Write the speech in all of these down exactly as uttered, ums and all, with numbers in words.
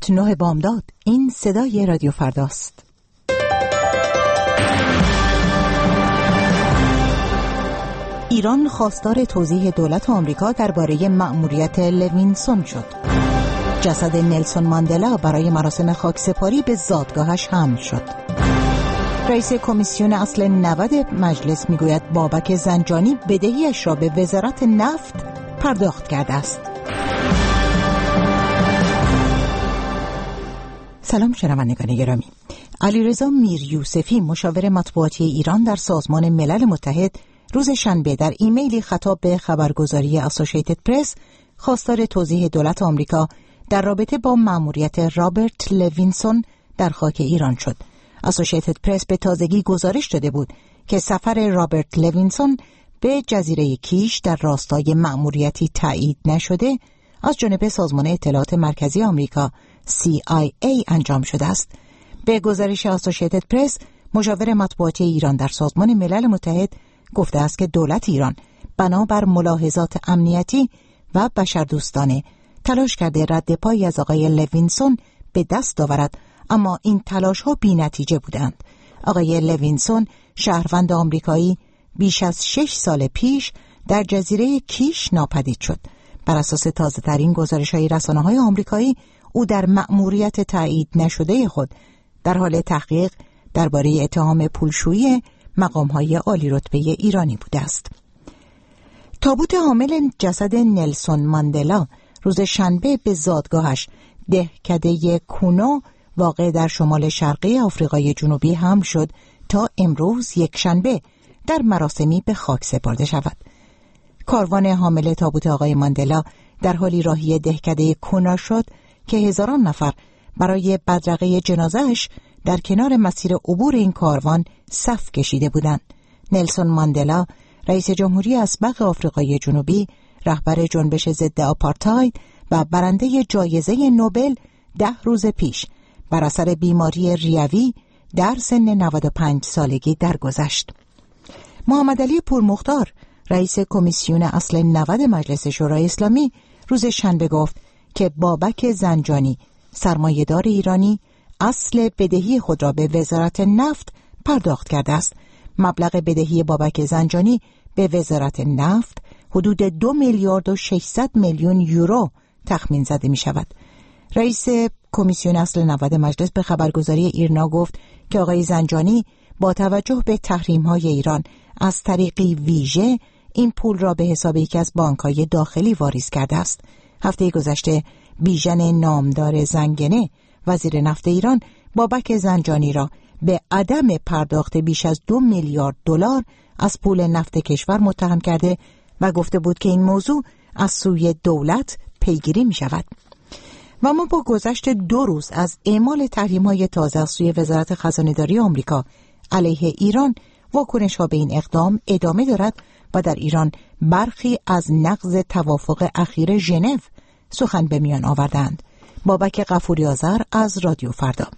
هفت نه بامداد. این صدای رادیو فرداست. ایران خواستار توضیح دولت آمریکا درباره مأموریت لوینسون شد. جسد نلسون ماندلا برای مراسم خاکسپاری به زادگاهش حمل شد. رئیس کمیسیون اصل نود مجلس میگوید بابک زنجانی بدهیش را به وزارت نفت پرداخت کرده است. سلام شنوندگان گرامی. علیرضا میریوسفی مشاور مطبوعاتی ایران در سازمان ملل متحد روز شنبه در ایمیلی خطاب به خبرگزاری اسوسییتد پرس خواستار توضیح دولت آمریکا در رابطه با مأموریت رابرت لوینسون در خاک ایران شد. اسوسییتد پرس به تازگی گزارش داده بود که سفر رابرت لوینسون به جزیره کیش در راستای مأموریتی تایید نشده از جانب سازمان اطلاعات مرکزی آمریکا سی آی ای انجام شده است. به گزارش اسوسییتد پرس، مشاور مطبوعاتی ایران در سازمان ملل متحد گفته است که دولت ایران بنابر ملاحظات امنیتی و بشردوستانه تلاش کرده رد پایی از آقای لوینسون به دست آورد، اما این تلاش ها بی نتیجه بودند. آقای لوینسون شهروند آمریکایی بیش از شش سال پیش در جزیره کیش ناپدید شد. بر اساس تازه ترین گزارش های رسانه های آمریکایی، او در مأموریت تایید نشده خود در حال تحقیق درباره اتهام پولشویی مقام های عالی رتبه ایرانی بوده است. تابوت حامل جسد نلسون ماندلا روز شنبه به زادگاهش دهکده کونو واقع در شمال شرقی آفریقای جنوبی حمل شد تا امروز یک شنبه در مراسمی به خاک سپرده شود. کاروان حامل تابوت آقای ماندلا در حالی راهی دهکده کونو شد که هزاران نفر برای بدرقه جنازه‌اش در کنار مسیر عبور این کاروان صف کشیده بودند. نلسون ماندلا، رئیس جمهوری اسبق آفریقای جنوبی، رهبر جنبش ضد آپارتاید و برنده جایزه نوبل، ده روز پیش بر اثر بیماری ریوی در سن نود و پنج سالگی درگذشت. محمد علی پورمختار، رئیس کمیسیون اصل نود مجلس شورای اسلامی، روز شنبه گفت که بابک زنجانی، سرمایه‌دار ایرانی، اصل بدهی خود را به وزارت نفت پرداخت کرده است. مبلغ بدهی بابک زنجانی به وزارت نفت حدود دو میلیارد و ششصد میلیون یورو تخمین زده می شود. رئیس کمیسیون اصل نود مجلس به خبرگزاری ایرنا گفت که آقای زنجانی با توجه به تحریم‌های ایران از طریقی ویژه این پول را به حساب یکی از بانک‌های داخلی واریز کرده است. هفته گذشته بیژن نامدار زنگنه، وزیر نفت ایران، بابک زنجانی را به عدم پرداخت بیش از دو میلیارد دلار از پول نفت کشور متهم کرده و گفته بود که این موضوع از سوی دولت پیگیری می شود. و ما با گذشت دو روز از اعمال تحریم‌های تازه از سوی وزارت خزانه‌داری آمریکا علیه ایران، واکنش‌ها به این اقدام ادامه دارد و در ایران برخی از نقض توافق اخیر ژنو سخن به میان آوردند. بابک غفوری آذر از رادیو فردا.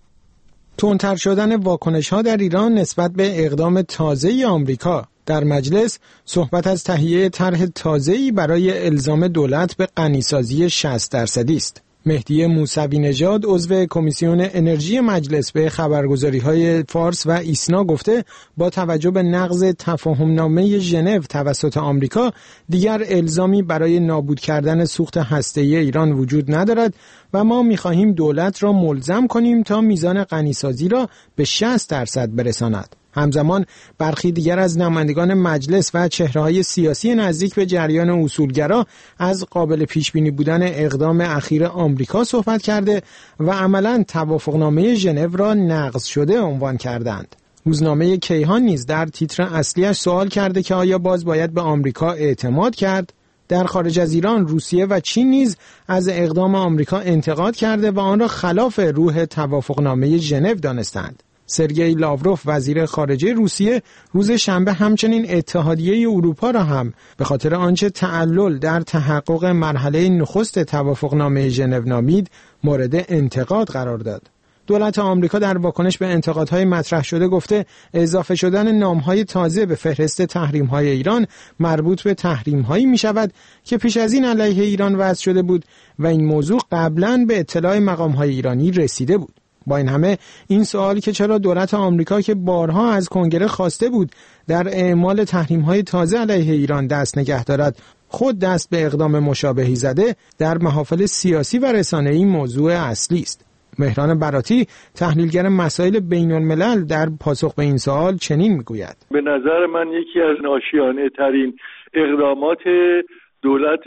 تندتر شدن واکنش‌ها در ایران نسبت به اقدام تازه‌ای آمریکا. در مجلس صحبت از تهیه طرح تازه‌ای برای الزام دولت به غنیسازی شصت درصدی است. مهدی موسوی نژاد، عضو کمیسیون انرژی مجلس، به خبرگزاری‌های فارس و ایسنا گفته با توجه به نقض تفاهمنامه ژنو توسط آمریکا دیگر الزامی برای نابود کردن سوخت هسته‌ای ایران وجود ندارد و ما می‌خواهیم دولت را ملزم کنیم تا میزان غنیسازی را به شصت درصد برساند. همزمان برخی دیگر از نمایندگان مجلس و چهره‌های سیاسی نزدیک به جریان اصولگرا از قابل پیش‌بینی بودن اقدام اخیر آمریکا صحبت کرده و عملاً توافقنامه ژنو را نقض شده عنوان کردند. روزنامه کیهان نیز در تیتر اصلیش سوال کرده که آیا باز باید به آمریکا اعتماد کرد؟ در خارج از ایران، روسیه و چین نیز از اقدام آمریکا انتقاد کرده و آن را خلاف روح توافقنامه ژنو دانستند. سرگئی لاوروف، وزیر خارجه روسیه، روز شنبه همچنین اتحادیه اروپا را هم به خاطر آنچه تعلل در تحقق مرحله نخست توافقنامه ژنو نامید مورد انتقاد قرار داد. دولت آمریکا در واکنش به انتقادهای مطرح شده گفته اضافه شدن نامهای تازه به فهرست تحریم‌های ایران مربوط به تحریم‌هایی می‌شود که پیش از این علیه ایران وضع شده بود و این موضوع قبلاً به اطلاع مقام‌های ایرانی رسیده بود. با این همه این سوال که چرا دولت آمریکا که بارها از کنگره خواسته بود در اعمال تحریم‌های تازه علیه ایران دست نگه دارد، خود دست به اقدام مشابهی زده، در محافل سیاسی و رسانه‌ای موضوع اصلی است. مهران براتی، تحلیلگر مسائل بین‌الملل، در پاسخ به این سوال چنین میگوید: به نظر من یکی از ناشیانه ترین اقدامات دولت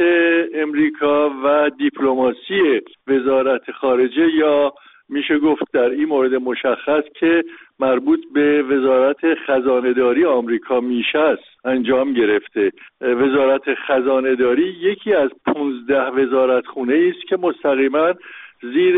امریکا و دیپلماسی وزارت خارجه، یا میشه گفت در این مورد مشخص که مربوط به وزارت خزانه‌داری آمریکا میشه است، انجام گرفته. وزارت خزانه‌داری یکی از پانزده وزارتخونه است که مستقیما زیر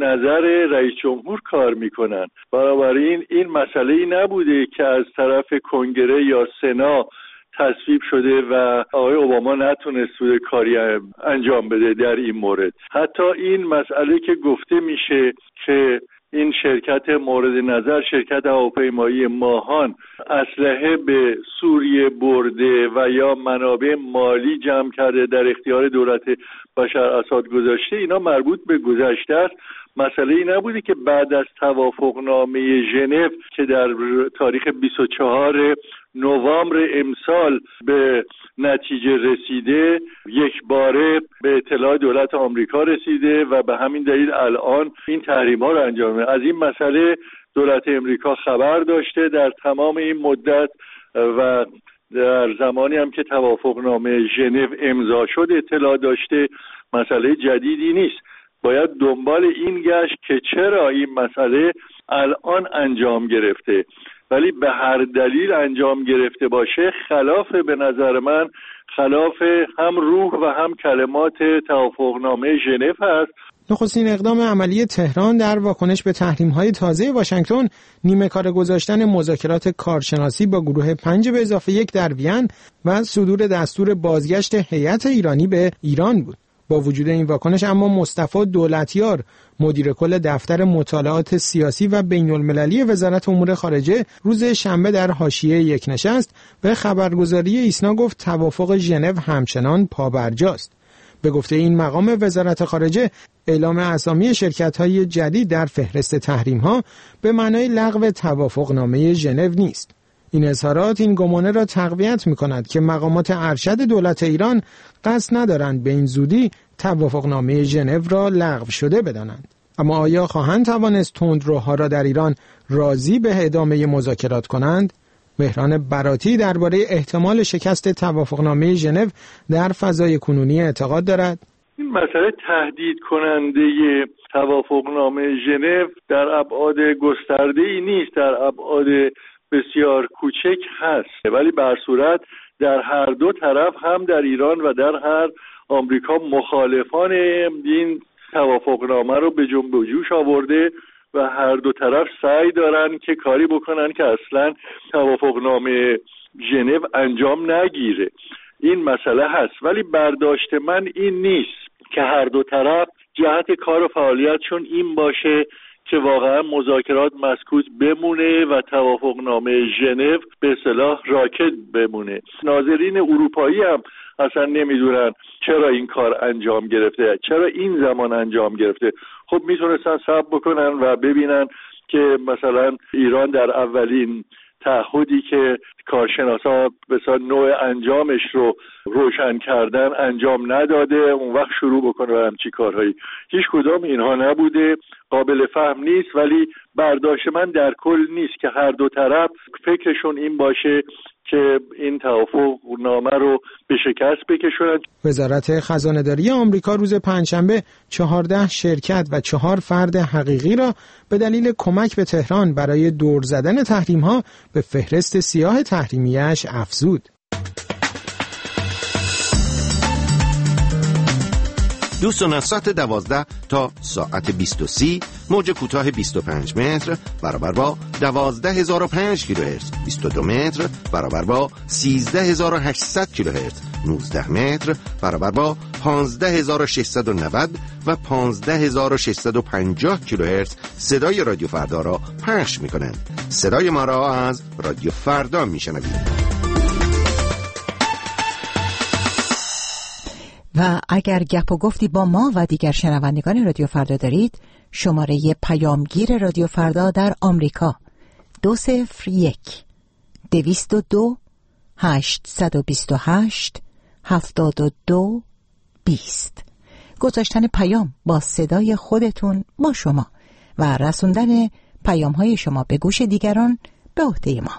نظر رئیس جمهور کار میکنن. بنابراین این مسئله‌ای نبوده که از طرف کنگره یا سنا تصویب شده و آقای اوباما نتونست کاری انجام بده در این مورد. حتی این مسئله که گفته میشه که این شرکت مورد نظر، شرکت هواپیمایی ماهان، اسلحه به سوریه برده و یا منابع مالی جمع کرده در اختیار دولت بشار اسد گذاشته، اینا مربوط به گذشته است. مسئله ای نبوده که بعد از توافقنامه ژنو که در تاریخ بیست و چهارم نوامبر امسال به نتیجه رسیده، یک باره به اطلاع دولت آمریکا رسیده و به همین دلیل الان این تحریم ها رو انجام میده. از این مسئله دولت امریکا خبر داشته در تمام این مدت و در زمانی هم که توافقنامه ژنو امضا شد اطلاع داشته. مسئله جدیدی نیست. باید دنبال این گشت که چرا این مسئله الان انجام گرفته، ولی به هر دلیل انجام گرفته باشه خلاف، به نظر من خلاف هم روح و هم کلمات توافقنامه ژنو هست. نخستین اقدام عملی تهران در واکنش به تحریم‌های تازه واشنگتن نیمه کار گذاشتن مذاکرات کارشناسی با گروه پنج به اضافه یک در وین و صدور دستور بازگشت هیئت ایرانی به ایران بود. با وجود این واکنش اما مصطفی دولتیار، مدیر کل دفتر مطالعات سیاسی و بین‌المللی وزارت امور خارجه، روز شنبه در حاشیه یک نشست به خبرگزاری ایسنا گفت توافق ژنو همچنان پابرجاست. به گفته این مقام وزارت خارجه، اعلام اسامی شرکت‌های جدید در فهرست تحریم‌ها به معنای لغو توافقنامه ژنو نیست. این اظهارات این گمانه را تقویت می‌کند که مقامات ارشد دولت ایران قصد ندارند به این زودی توافقنامه ژنو را لغو شده بدانند. اما آیا خواهند توانست تندروها را در ایران راضی به ادامه مذاکرات کنند؟ مهران براتی درباره احتمال شکست توافقنامه ژنو در فضای کنونی اعتقاد دارد. این مسئله تهدید کننده توافقنامه ژنو در ابعاد گسترده‌ای نیست، در ابعاد بسیار کوچک هست، ولی به هر صورت در هر دو طرف، هم در ایران و در هر آمریکا، مخالفان این توافقنامه رو به جنب و جوش آورده و هر دو طرف سعی دارن که کاری بکنن که اصلا توافقنامه ژنو انجام نگیره. این مسئله هست، ولی برداشت من این نیست که هر دو طرف جهت کار و فعالیتشون این باشه که واقعا مذاکرات مسکوت بمونه و توافقنامه ژنو به اصطلاح راکد بمونه. ناظرین اروپایی هم اصلا نمیدونن چرا این کار انجام گرفته، چرا این زمان انجام گرفته. خب میتونستن صبر بکنن و ببینن که مثلا ایران در اولین تعهدی که کارشناسا بسیار نوع انجامش رو روشن کردن انجام نداده، اون وقت شروع بکنه و همچی کارهایی. هیچ کدام اینها نبوده، قابل فهم نیست، ولی برداشت من در کل نیست که هر دو طرف فکرشون این باشه که این توافقنامه رو به شکست بکشونن. وزارت خزانه‌داری آمریکا روز پنجشنبه چهارده شرکت و چهار فرد حقیقی را به دلیل کمک به تهران برای دور زدن تحریم‌ها به فهرست سیاه تحریمیش افزود. دوستان، از ساعت دوازده تا ساعت بیست و سی موج کوتاه بیست و پنج متر برابر با دوازده هزار و پنج کیلوهرتز، بیست و دو متر برابر با سیزده هزار و هشتصد کیلوهرتز، نوزده متر برابر با پانزده هزار و ششصد و نود و پانزده هزار و ششصد و پنجاه کیلوهرتز صدای رادیو فردا را پخش می‌کنند. صدای ما را از رادیو فردا می‌شنوید. و اگر گپ و گفتی با ما و دیگر شنوندگان رادیو فردا دارید، شماره پیامگیر رادیو فردا در آمریکا دو صفر یک دویست و دو هشتصد و بیست و هشت هفتاد و دو بیست. گذاشتن پیام با صدای خودتون با شما و رسوندن پیام های شما به گوش دیگران به عهده ما.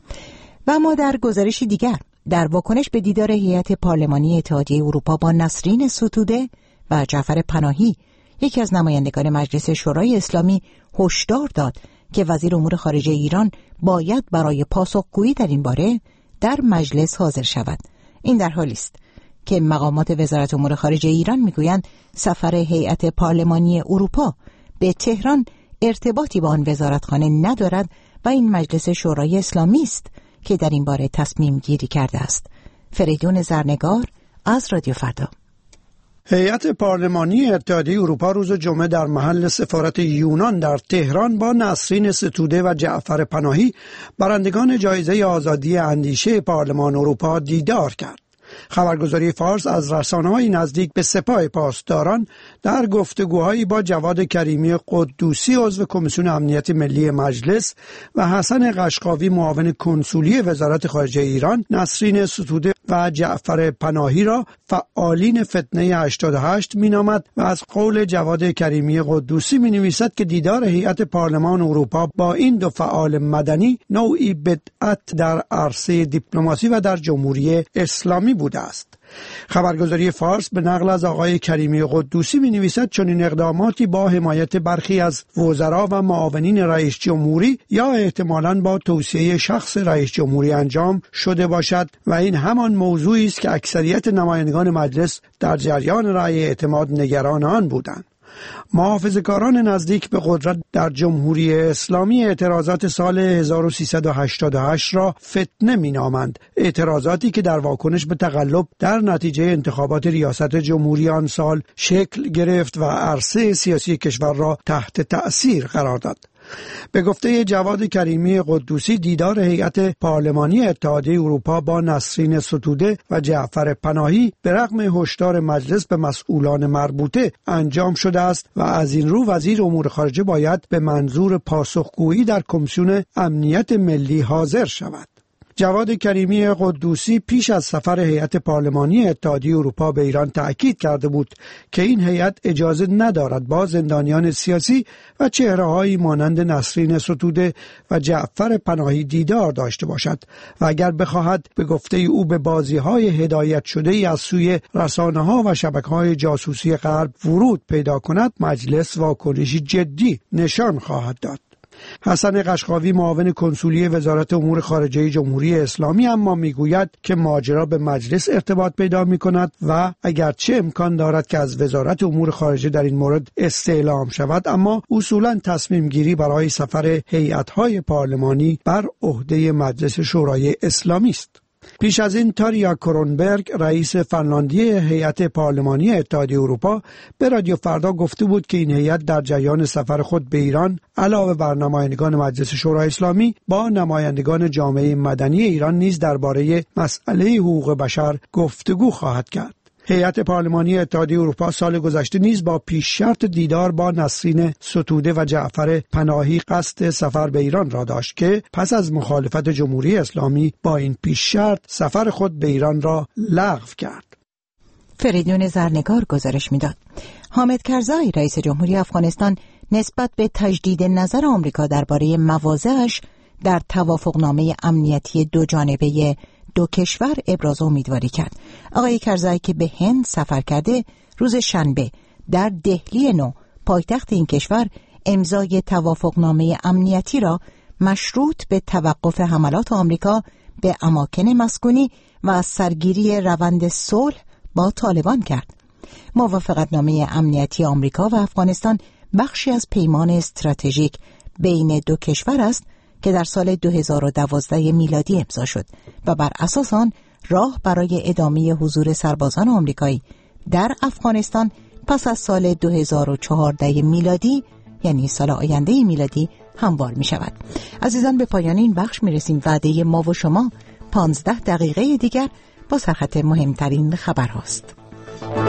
و ما در گزارشی دیگر در واکنش به دیدار هیئت پارلمانی اتحادیه اروپا با نسرین ستوده و جعفر پناهی، یکی از نمایندگان مجلس شورای اسلامی هشدار داد که وزیر امور خارجه ایران باید برای پاسخگویی در این باره در مجلس حاضر شود. این در حالی است که مقامات وزارت امور خارجه ایران میگویند سفر هیئت پارلمانی اروپا به تهران ارتباطی با آن وزارتخانه ندارد و این مجلس شورای اسلامی است که در این باره تصمیم گیری کرده است. فریدون زرنگار از رادیو فردا. هیئت پارلمانی اتحادیه اروپا روز جمعه در محل سفارت یونان در تهران با نسرین ستوده و جعفر پناهی، برندگان جایزه آزادی اندیشه پارلمان اروپا، دیدار کرد. خبرگزاری فارس از رسانه‌های نزدیک به سپاه پاسداران در گفتگوهایی با جواد کریمی قدوسی عضو کمیسیون امنیت ملی مجلس و حسن قشقاوی معاون کنسولی وزارت خارجه ایران، نسرین ستوده و جعفر پناهی را فعالین فتنه هشتاد و هشت مینامد و از قول جواد کریمی قدوسی مینویسد که دیدار هیئت پارلمان اروپا با این دو فعال مدنی نوعی بدعت در عرصه دیپلماسی و در جمهوری اسلامی بوده است. خبرگزاری فارس به نقل از آقای کریمی قدوسی می نویسد چون این اقداماتی با حمایت برخی از وزرا و معاونین رئیس جمهوری یا احتمالاً با توصیه شخص رئیس جمهوری انجام شده باشد و این همان موضوعی است که اکثریت نمایندگان مجلس در جریان رأی اعتماد نگران آن بودند. محافظه‌کاران نزدیک به قدرت در جمهوری اسلامی اعتراضات سال هزار و سیصد و هشتاد و هشت را فتنه می‌نامند، اعتراضاتی که در واکنش به تقلب در نتیجه انتخابات ریاست جمهوری آن سال شکل گرفت و عرصه سیاسی کشور را تحت تأثیر قرار داد. به گفته جواد کریمی قدوسی، دیدار هیئت پارلمانی اتحادیه اروپا با نسرین ستوده و جعفر پناهی به رغم هشدار مجلس به مسئولان مربوطه انجام شده است و از این رو وزیر امور خارجه باید به منظور پاسخگویی در کمیسیون امنیت ملی حاضر شود. جواد کریمی قدوسی پیش از سفر هیئت پارلمانی اتحادیه اروپا به ایران تأکید کرده بود که این هیئت اجازه ندارد با زندانیان سیاسی و چهره‌هایی مانند نسرین ستوده و جعفر پناهی دیدار داشته باشد و اگر بخواهد به گفته او به بازی‌های هدایت شده ای از سوی رسانه‌ها و شبکه‌های جاسوسی غرب ورود پیدا کند، مجلس واکنشی جدی نشان خواهد داد. حسن قشقاوی معاون کنسولی وزارت امور خارجه جمهوری اسلامی اما میگوید که ماجرا به مجلس ارتباط پیدا می‌کند و اگرچه امکان دارد که از وزارت امور خارجه در این مورد استعلام شود، اما اصولاً تصمیم گیری برای سفر هیئت‌های پارلمانی بر عهده مجلس شورای اسلامی است. پیش از این تاریا کرونبرگ رئیس فنلاندی هیئت پارلمانی اتحادیه اروپا به رادیو فردا گفته بود که این هیئت در جریان سفر خود به ایران علاوه بر نمایندگان مجلس شورای اسلامی با نمایندگان جامعه مدنی ایران نیز درباره مسئله حقوق بشر گفتگو خواهد کرد. هیئت پارلمانی اتحادیه اروپا سال گذشته نیز با پیش شرط دیدار با نسرین ستوده و جعفر پناهی قصد سفر به ایران را داشت که پس از مخالفت جمهوری اسلامی با این پیش شرط سفر خود به ایران را لغو کرد. فریدون زرنگار گزارش میداد. حامد کرزای رئیس جمهوری افغانستان نسبت به تجدید نظر آمریکا درباره مواضعش در توافقنامه امنیتی دو جانبه دو کشور ابراز امیدواری کرد. آقای کرزای که به هند سفر کرده، روز شنبه در دهلی نو پایتخت این کشور امضای توافقنامه امنیتی را مشروط به توقف حملات آمریکا به اماکن مسکونی و از سرگیری روند صلح با طالبان کرد. موافقتنامه امنیتی آمریکا و افغانستان بخشی از پیمان استراتژیک بین دو کشور است که در سال دو هزار و دوازده میلادی امضا شد و بر اساس آن راه برای ادامه حضور سربازان آمریکایی در افغانستان پس از سال دو هزار و چهارده میلادی، یعنی سال آینده میلادی، هموار می شود. عزیزان، به پایان این بخش می رسیم. وعده ما و شما پانزده دقیقه دیگر با سرخط مهمترین خبر هاست.